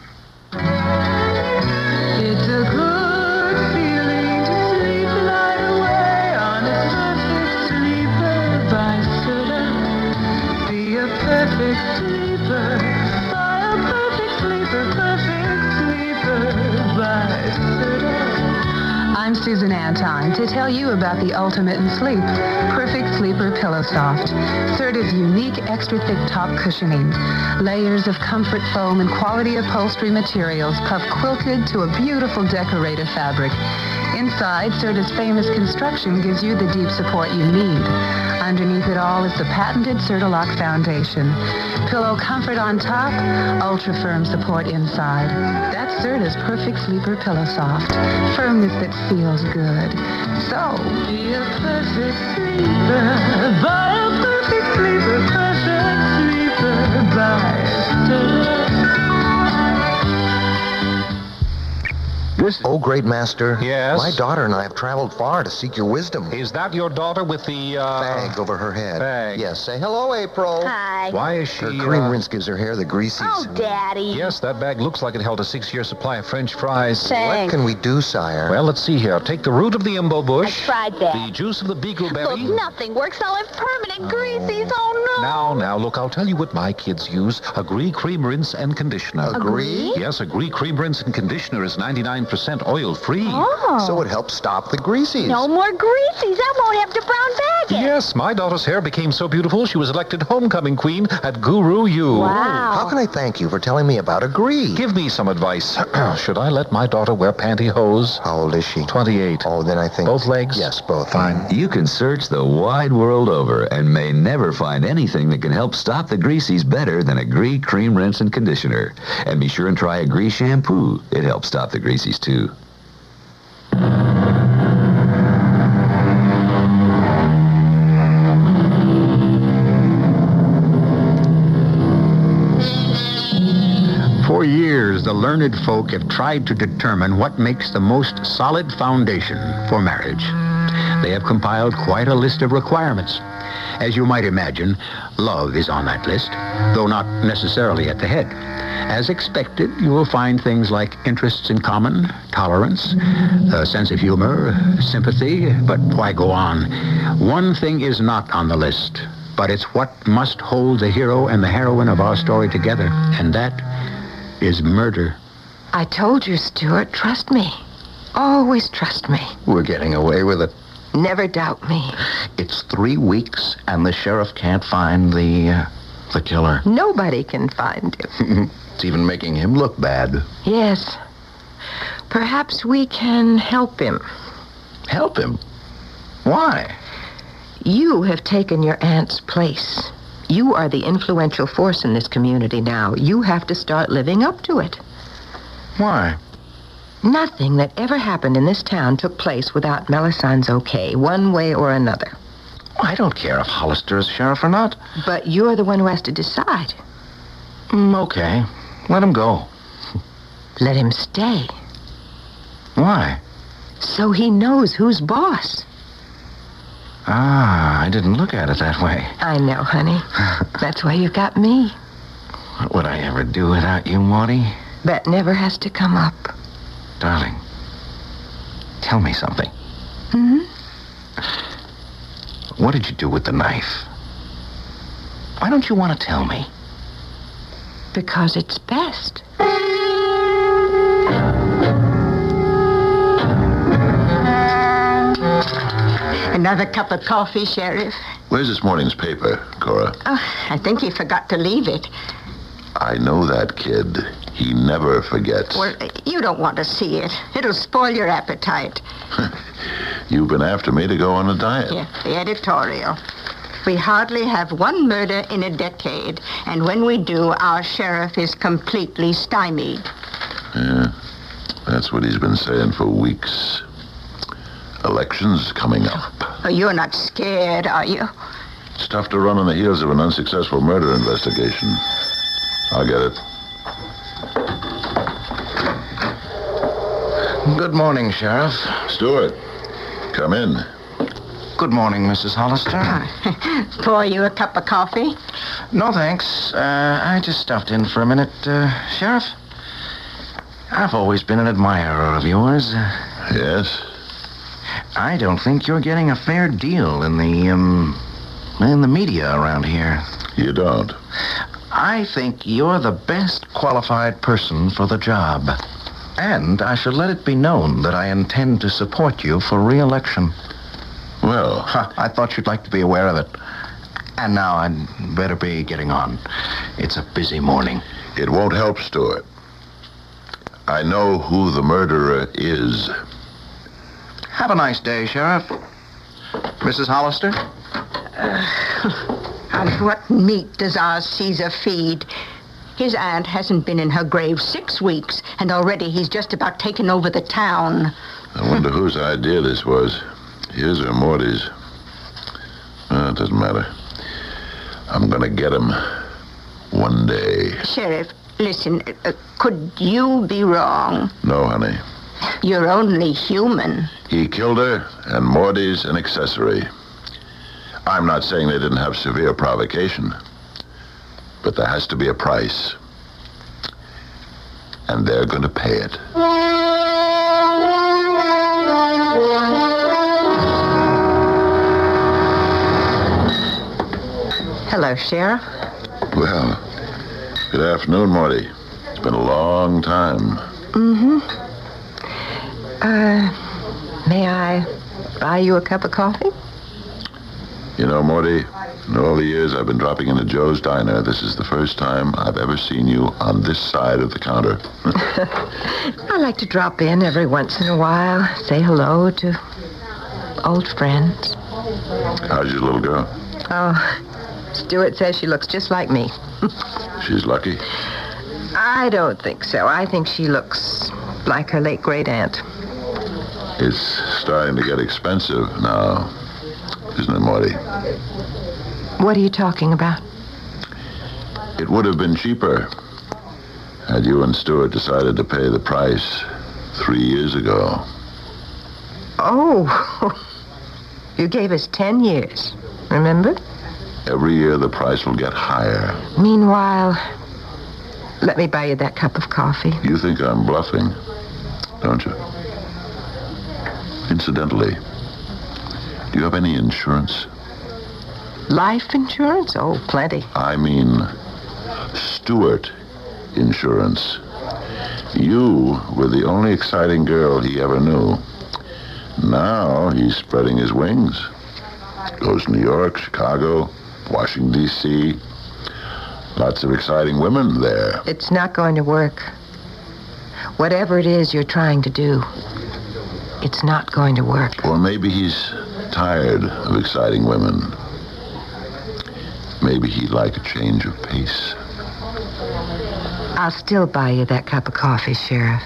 S12: It's a good feeling to sleep light away on a perfect sleeper by Serta. Be a perfect sleeper by a perfect sleeper, perfect sleeper by Serta.
S3: I'm Susan Anton to tell you about the ultimate in sleep, Perfect Sleeper Pillow Soft. Serta's unique extra thick top cushioning, layers of comfort foam and quality upholstery materials puff quilted to a beautiful decorative fabric. Inside, Serta's famous construction gives you the deep support you need. Underneath it all is the patented Serta-Lock foundation. Pillow comfort on top, ultra-firm support inside. That's Serta's Perfect Sleeper Pillow Soft. Firmness that feels good. So,
S12: be a perfect sleeper by a perfect sleeper, perfect sleeper by Serta.
S4: This... Oh, great master.
S23: Yes?
S4: My daughter and I have traveled far to seek your wisdom.
S23: Is that your daughter with the, uh...
S4: bag over her head?
S23: Bag.
S4: Yes. Say hello, April.
S23: Hi. Why is she,
S4: Her cream
S23: uh...
S4: rinse gives her hair the greasies.
S23: Oh,
S12: Daddy.
S23: Yes, that bag looks like it held a six-year supply of French fries.
S4: What can we do, sire?
S23: Well, let's see here. Take the root of the imbo bush.
S12: I tried that.
S23: The juice of the beagleberry.
S12: Look, nothing works. I'll have permanent greasies. Oh, no.
S23: Now, now, look, I'll tell you what my kids use. Agree cream rinse and conditioner.
S12: Agree?
S23: Yes, Agree cream rinse and conditioner is ninety-nine percent percent oil-free.
S12: Oh.
S4: So it helps stop the greasies.
S12: No more greasies. I won't have to brown bag it.
S23: Yes, my daughter's hair became so beautiful she was elected homecoming queen at Guru U.
S12: Wow.
S4: How can I thank you for telling me about Agree?
S23: Give me some advice. Should I let my daughter wear pantyhose?
S4: How old is she?
S23: twenty-eight.
S4: Oh, then I think...
S23: Both legs?
S4: Yes, both.
S23: Fine.
S21: You can search the wide world over and may never find anything that can help stop the greasies better than Agree Cream Rinse and Conditioner. And be sure and try Agree Shampoo. It helps stop the greasies, too.
S10: For years, the learned folk have tried to determine what makes the most solid foundation for marriage. They have compiled quite a list of requirements. As you might imagine, love is on that list, though not necessarily at the head. As expected, you will find things like interests in common, tolerance, a sense of humor, sympathy, but why go on? One thing is not on the list, but it's what must hold the hero and the heroine of our story together, and that is murder.
S17: I told you, Stuart, trust me. Always trust me.
S19: We're getting away with it.
S17: Never doubt me.
S19: It's three weeks, and the sheriff can't find the, uh, the killer.
S17: Nobody can find him.
S19: It's even making him look bad.
S17: Yes. Perhaps we can help him.
S19: Help him? Why?
S17: You have taken your aunt's place. You are the influential force in this community now. You have to start living up to it.
S19: Why?
S17: Nothing that ever happened in this town took place without Melisand's okay, one way or another.
S19: I don't care if Hollister is sheriff or not.
S17: But you're the one who has to decide.
S19: Mm, okay. Let him go.
S17: Let him stay.
S19: Why?
S17: So he knows who's boss.
S19: Ah, I didn't look at it that way.
S17: I know, honey. That's why you got me.
S19: What would I ever do without you, Maudie?
S17: That never has to come up.
S19: Darling, tell me something.
S17: Hmm?
S19: What did you do with the knife? Why don't you want to tell me?
S17: Because it's best. Another cup of coffee, Sheriff?
S18: Where's this morning's paper, Cora?
S17: Oh, I think he forgot to leave it.
S18: I know that kid. He never forgets.
S17: Well, you don't want to see it. It'll spoil your appetite.
S18: You've been after me to go on a diet.
S17: Yeah, the editorial. We hardly have one murder in a decade, and when we do, our sheriff is completely stymied.
S18: Yeah, that's what he's been saying for weeks. Elections coming up.
S17: Oh, you're not scared, are you?
S18: It's tough to run on the heels of an unsuccessful murder investigation. I'll get it.
S19: Good morning, Sheriff.
S18: Stuart, come in.
S19: Good morning, Missus Hollister.
S17: Pour you a cup of coffee?
S19: No, thanks. Uh, I just stopped in for a minute. Uh, Sheriff, I've always been an admirer of yours.
S18: Yes?
S19: I don't think you're getting a fair deal in the, um, in the media around here.
S18: You don't?
S19: I think you're the best qualified person for the job. And I should let it be known that I intend to support you for re-election.
S18: Well...
S19: Huh, I thought you'd like to be aware of it. And now I'd better be getting on. It's a busy morning.
S18: It won't help, Stuart. I know who the murderer is.
S19: Have a nice day, Sheriff. Missus Hollister?
S17: Uh, on what meat does our Caesar feed? His aunt hasn't been in her grave six weeks, and already he's just about taken over the town.
S18: I wonder whose idea this was. His or Morty's. Uh, it doesn't matter. I'm gonna get him one day.
S17: Sheriff, listen, uh, could you be wrong?
S18: No, honey.
S17: You're only human.
S18: He killed her, and Morty's an accessory. I'm not saying they didn't have severe provocation, but there has to be a price. And they're going to pay it.
S17: Hello, Sheriff.
S18: Well, good afternoon, Morty. It's been a long time.
S17: Mm-hmm. Uh, may I buy you a cup of coffee?
S18: You know, Morty, in all the years I've been dropping into Joe's Diner, this is the first time I've ever seen you on this side of the counter.
S17: I like to drop in every once in a while, say hello to old friends.
S18: How's your little girl?
S17: Oh, Stuart says she looks just like me.
S18: She's lucky.
S17: I don't think so. I think she looks like her late great aunt.
S18: It's starting to get expensive now, isn't it, Morty?
S17: What are you talking about?
S18: It would have been cheaper had you and Stuart decided to pay the price three years ago.
S17: Oh, you gave us ten years, remember?
S18: Every year the price will get higher.
S17: Meanwhile, let me buy you that cup of coffee.
S18: You think I'm bluffing, don't you? Incidentally, do you have any insurance?
S17: Life insurance? Oh, plenty.
S18: I mean, Stuart insurance. You were the only exciting girl he ever knew. Now he's spreading his wings. Goes to New York, Chicago, Washington, D C Lots of exciting women there.
S17: It's not going to work. Whatever it is you're trying to do, it's not going to work.
S18: Or maybe he's tired of exciting women. Maybe he'd like a change of pace.
S17: I'll still buy you that cup of coffee, Sheriff.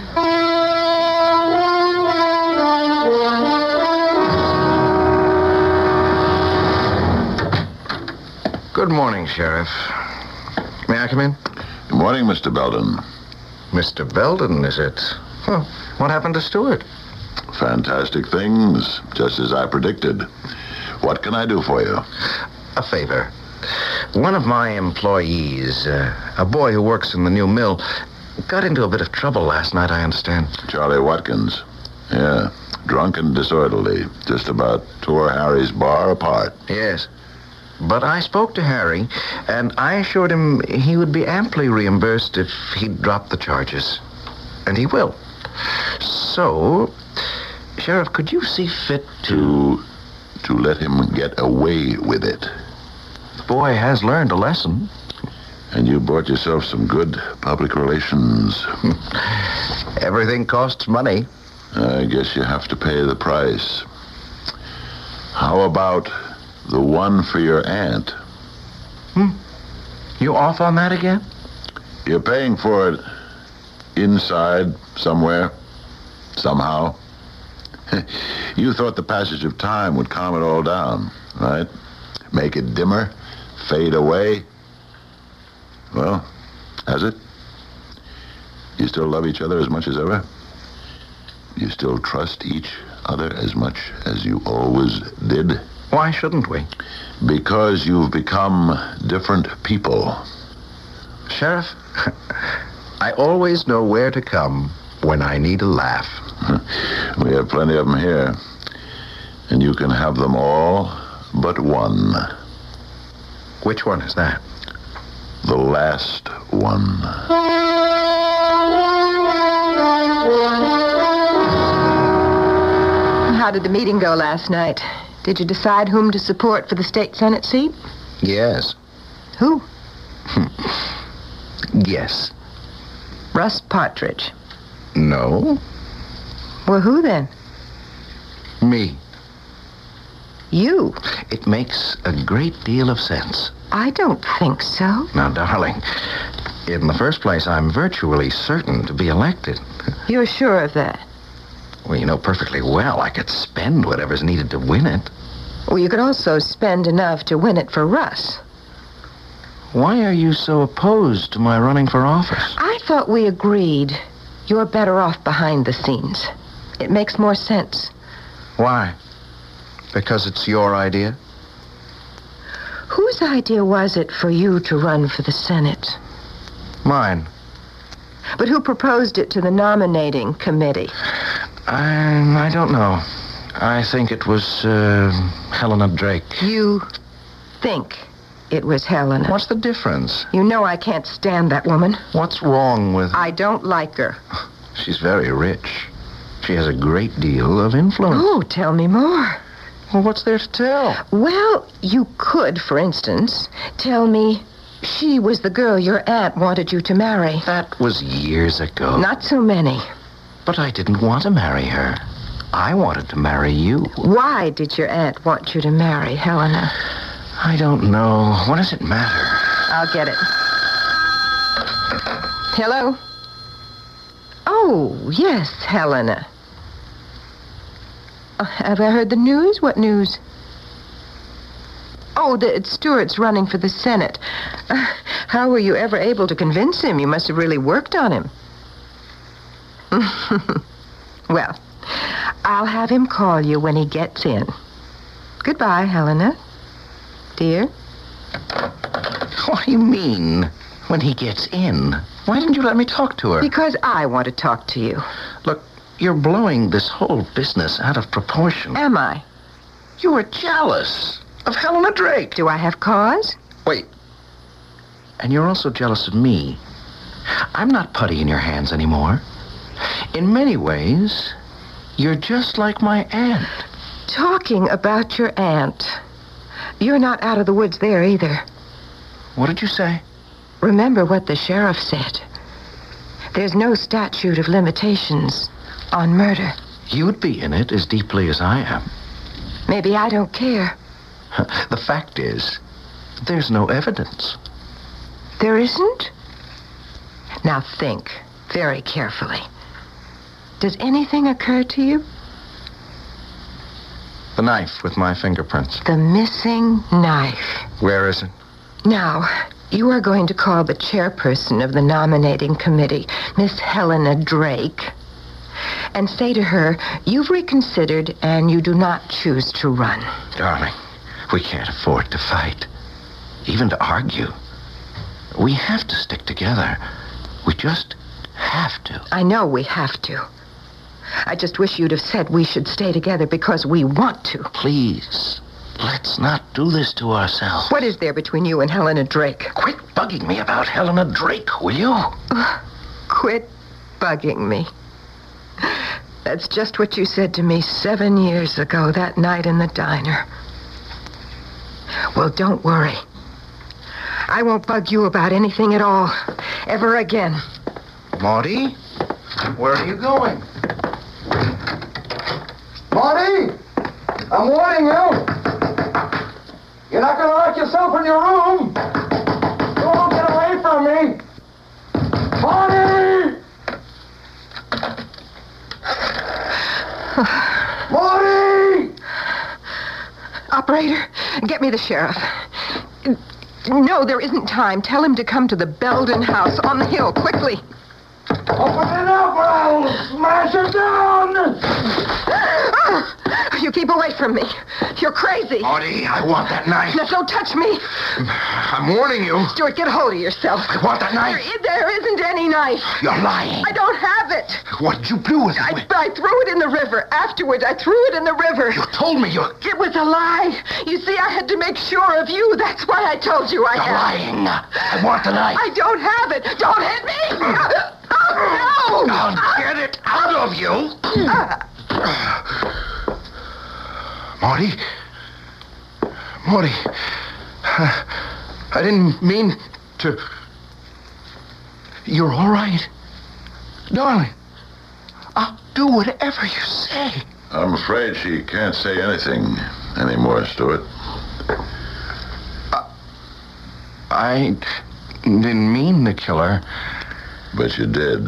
S4: Good morning, Sheriff. May I come in?
S18: Good morning, Mister Belden.
S4: Mister Belden, is it? Huh. What happened to Stuart?
S18: Fantastic things, just as I predicted. What can I do for you?
S4: A favor. One of my employees, uh, a boy who works in the new mill, got into a bit of trouble last night, I understand.
S18: Charlie Watkins. Yeah, drunk and disorderly. Just about tore Harry's bar apart.
S4: Yes. But I spoke to Harry, and I assured him he would be amply reimbursed if he'd drop the charges. And he will. So, Sheriff, could you see fit
S18: to... to let him get away with it?
S4: The boy has learned a lesson.
S18: And you bought yourself some good public relations.
S4: Everything costs money.
S18: I guess you have to pay the price. How about the one for your aunt?
S4: Hmm. You off on that again?
S18: You're paying for it inside somewhere, somehow. You thought the passage of time would calm it all down, right? Make it dimmer, fade away. Well, has it? You still love each other as much as ever? You still trust each other as much as you always did?
S4: Why shouldn't we?
S18: Because you've become different people.
S4: Sheriff, I always know where to come when I need a laugh.
S18: We have plenty of them here. And you can have them all but one.
S4: Which one is that?
S18: The last one.
S17: How did the meeting go last night? Did you decide whom to support for the state Senate seat?
S4: Yes.
S17: Who?
S4: Yes.
S17: Russ Partridge.
S4: No.
S17: Well, who then?
S4: Me.
S17: You?
S4: It makes a great deal of sense.
S17: I don't think so.
S4: Now, darling, in the first place, I'm virtually certain to be elected.
S17: You're sure of that?
S4: Well, you know perfectly well I could spend whatever's needed to win it.
S17: Well, you could also spend enough to win it for Russ.
S4: Why are you so opposed to my running for office?
S17: I thought we agreed you're better off behind the scenes. It makes more sense.
S4: Why? Because it's your idea?
S17: Whose idea was it for you to run for the Senate?
S4: Mine.
S17: But who proposed it to the nominating committee?
S4: I, I don't know. I think it was uh, Helena Drake.
S17: You think it was Helena?
S4: What's the difference?
S17: You know I can't stand that woman.
S4: What's wrong with her?
S17: I don't like her.
S4: She's very rich.
S19: She has a great deal of influence.
S17: Oh, tell me more.
S19: Well, what's there to tell?
S17: Well, you could, for instance, tell me she was the girl your aunt wanted you to marry.
S19: That was years ago.
S17: Not so many.
S19: But I didn't want to marry her. I wanted to marry you.
S17: Why did your aunt want you to marry Helena?
S19: I don't know. What does it matter?
S17: I'll get it. Hello? Oh, yes, Helena. Uh, have I heard the news? What news? Oh, the Stewart's running for the Senate. Uh, how were you ever able to convince him? You must have really worked on him. Well, I'll have him call you when he gets in. Goodbye, Helena. Dear?
S19: What do you mean, when he gets in? Why didn't you let me talk to her?
S17: Because I want to talk to you.
S19: Look, you're blowing this whole business out of proportion.
S17: Am I?
S19: You were jealous of Helena Drake.
S17: Do I have cause?
S19: Wait. And you're also jealous of me. I'm not putty in your hands anymore. In many ways, you're just like my aunt.
S17: Talking about your aunt. You're not out of the woods there either.
S19: What did you say?
S17: Remember what the sheriff said. There's no statute of limitations on murder.
S19: You'd be in it as deeply as I am.
S17: Maybe I don't care.
S19: The fact is, there's no evidence.
S17: There isn't? Now think very carefully. Does anything occur to you?
S19: The knife with my fingerprints.
S17: The missing knife.
S19: Where is it?
S17: Now, you are going to call the chairperson of the nominating committee, Miss Helena Drake, and say to her, you've reconsidered and you do not choose to run.
S19: Darling, we can't afford to fight, even to argue. We have to stick together. We just have to.
S17: I know we have to. I just wish you'd have said we should stay together because we want to.
S19: Please, let's not do this to ourselves.
S17: What is there between you and Helena Drake?
S19: Quit bugging me about Helena Drake, will you?
S17: Uh, quit bugging me. That's just what you said to me seven years ago, that night in the diner. Well, don't worry. I won't bug you about anything at all, ever again.
S19: Maudie, where are you going?
S5: Maudie, I'm warning you. You're not going to lock yourself in your room. Don't get away from me. Maudie! Maudie!
S17: Operator, get me the sheriff. No, there isn't time. Tell him to come to the Belden house on the hill, quickly.
S5: Open it up or I'll smash it down!
S17: Ah, you keep away from me. You're crazy.
S19: Maudie, I want that knife.
S17: Now, don't touch me.
S19: I'm warning you.
S17: Stuart, get a hold of yourself.
S19: I want that knife.
S17: There, there isn't any knife.
S19: You're lying.
S17: I don't have it.
S19: What did you do with it?
S17: I, I threw it in the river. Afterwards, I threw it in the river.
S19: You told me you...
S17: It was a lie. You see, I had to make sure of you. That's why I told you I
S19: You're
S17: had
S19: lying. I want the knife.
S17: I don't have it. Don't hit me. Oh, no.
S19: I'll get it out of you. Maudie? Maudie, I didn't mean to... You're all right? Darling, I'll do whatever you say.
S18: I'm afraid she can't say anything anymore, Stuart.
S19: Uh, I didn't mean to kill her.
S18: But you did.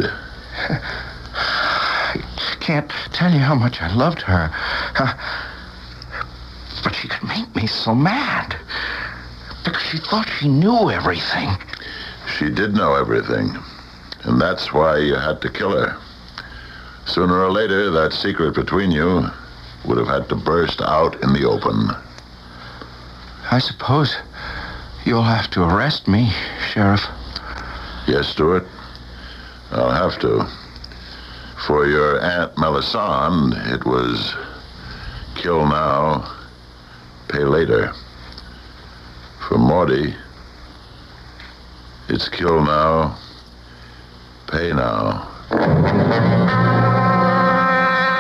S19: I can't tell you how much I loved her. Uh, but she could make me so mad. Because she thought she knew everything.
S18: She did know everything. And that's why you had to kill her. Sooner or later, that secret between you would have had to burst out in the open.
S19: I suppose you'll have to arrest me, Sheriff.
S18: Yes, Stuart. I'll have to. For your Aunt Melisande, it was kill now, pay later. For Maudie, it's kill now, pay now.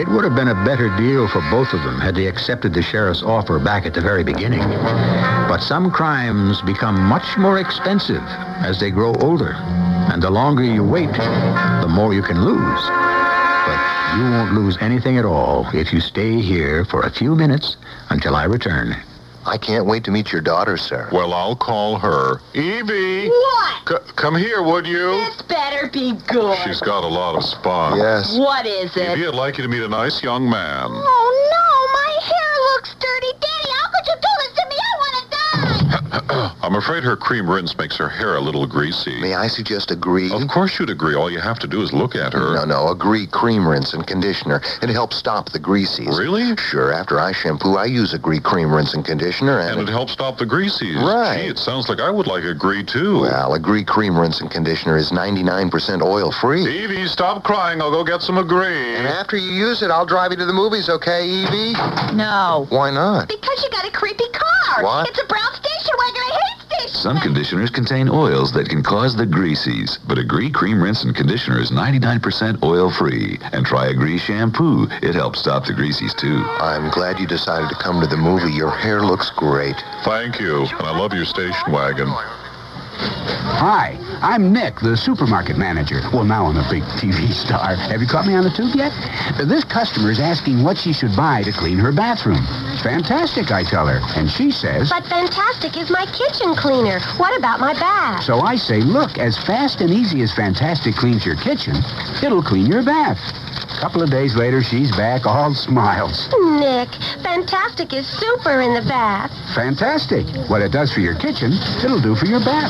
S10: It would have been a better deal for both of them had they accepted the sheriff's offer back at the very beginning. But some crimes become much more expensive as they grow older. And the longer you wait, the more you can lose. But you won't lose anything at all if you stay here for a few minutes until I return.
S1: I can't wait to meet your daughter, sir.
S20: Well, I'll call her. Evie!
S12: What?
S20: C- come here, would you?
S12: This better be good.
S20: She's got a lot of spots.
S1: Yes.
S12: What is it?
S20: Evie, I'd like you to meet a nice young man.
S12: Oh, no, my hair looks dirty. Daddy, how could you do this to me? I want to die.
S20: I'm afraid her cream rinse makes her hair a little greasy.
S1: May I suggest agree?
S20: Of course you'd agree. All you have to do is look at her.
S1: No, no, agree cream rinse and conditioner. It helps stop the greasies.
S20: Really?
S1: Sure, after I shampoo, I use agree cream rinse and conditioner, and...
S20: And it helps stop the greasies.
S1: Right.
S20: Gee, it sounds like I would like agree, too.
S1: Well, agree cream rinse and conditioner is ninety-nine percent oil-free.
S20: Evie, stop crying. I'll go get some agree.
S1: And after you use it, I'll drive you to the movies, okay, Evie?
S12: No.
S1: Why not?
S12: Because you got a creepy car.
S1: What?
S12: It's a brown station wagon. I hate station
S21: Some conditioners contain oils that can cause the greasies, but Agree Cream Rinse and Conditioner is ninety-nine percent oil-free. And try Agree Shampoo. It helps stop the greasies, too.
S1: I'm glad you decided to come to the movie. Your hair looks great.
S20: Thank you, and I love your station wagon.
S6: Hi, I'm Nick, the supermarket manager. Well, now I'm a big T V star. Have you caught me on the tube yet? This customer is asking what she should buy to clean her bathroom. Fantastic, I tell her. And she says...
S7: But Fantastic is my kitchen cleaner. What about my bath?
S6: So I say, look, as fast and easy as Fantastic cleans your kitchen, it'll clean your bath. A couple of days later, she's back, all smiles.
S7: Nick, Fantastic is super in the bath.
S6: Fantastic. What it does for your kitchen, it'll do for your bath.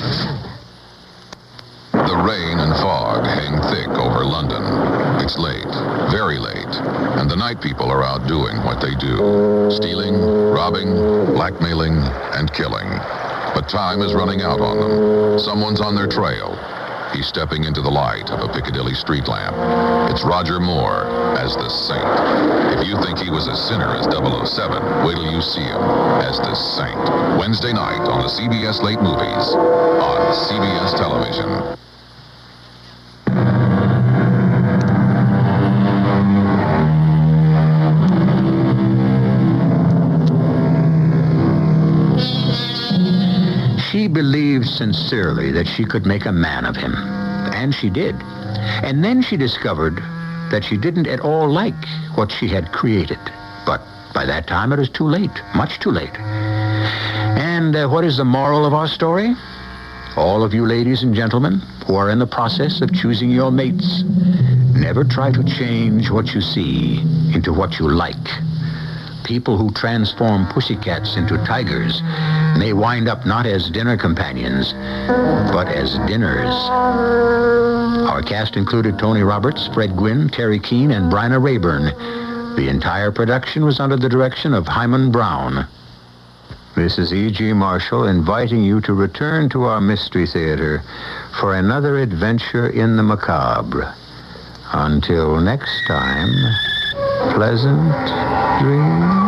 S22: The rain and fog hang thick over London. It's late, very late, and the night people are out doing what they do. Stealing, robbing, blackmailing, and killing. But time is running out on them. Someone's on their trail. He's stepping into the light of a Piccadilly street lamp. It's Roger Moore as the Saint. If you think he was as sinner as double oh seven, wait till you see him as the Saint. Wednesday night on the C B S Late Movies on C B S Television.
S10: She believed sincerely that she could make a man of him. And she did. And then she discovered that she didn't at all like what she had created. But by that time it was too late, much too late. And uh, what is the moral of our story? All of you ladies and gentlemen who are in the process of choosing your mates, never try to change what you see into what you like. People who transform pussycats into tigers may wind up not as dinner companions, but as dinners. Our cast included Tony Roberts, Fred Gwynn, Terry Keane, and Bryna Rayburn. The entire production was under the direction of Hyman Brown. This is E G. Marshall inviting you to return to our Mystery Theater for another adventure in the macabre. Until next time, pleasant dreams.